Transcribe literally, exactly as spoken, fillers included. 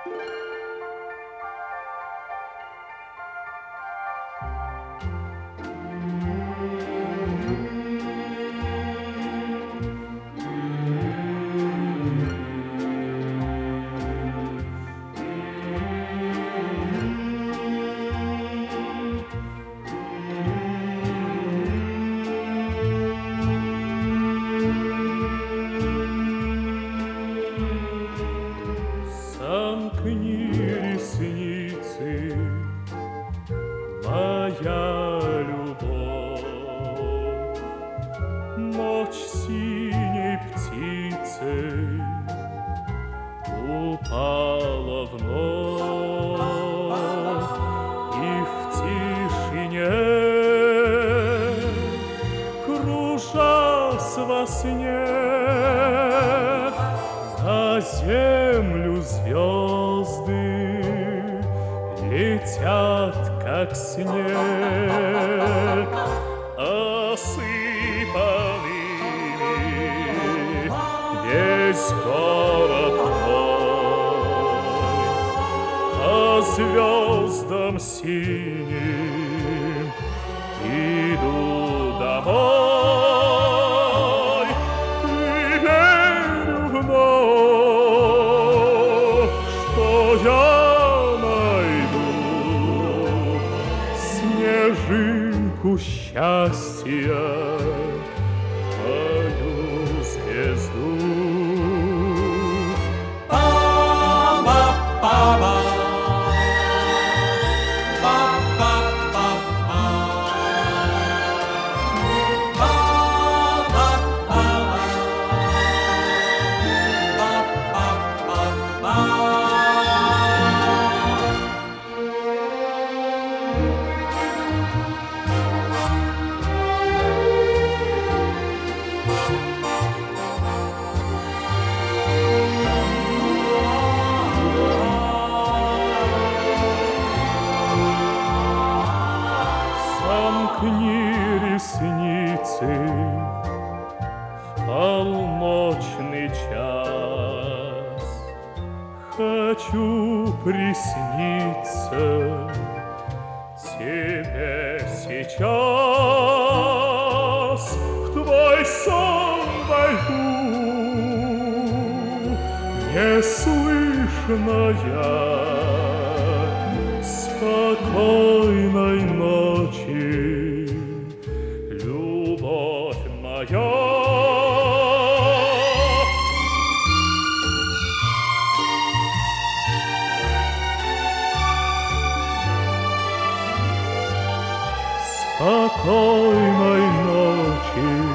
Сомкни ресницы, моя любовь, ночь синей птицей упала вновь, и в тишине, кружась во сне, на землю звезды летят, как снег, осыпанными весь город мой, по звездам синим иду домой. Я найду снежинку счастья, мою звезду. Па-ба-па-ба, па-ба-па-ба, сомкни ресницы в полночный час. Хочу присниться тебе сейчас, в твой сон войду, неслышная, спокойной ночи, любовь моя. Спокойной ночи.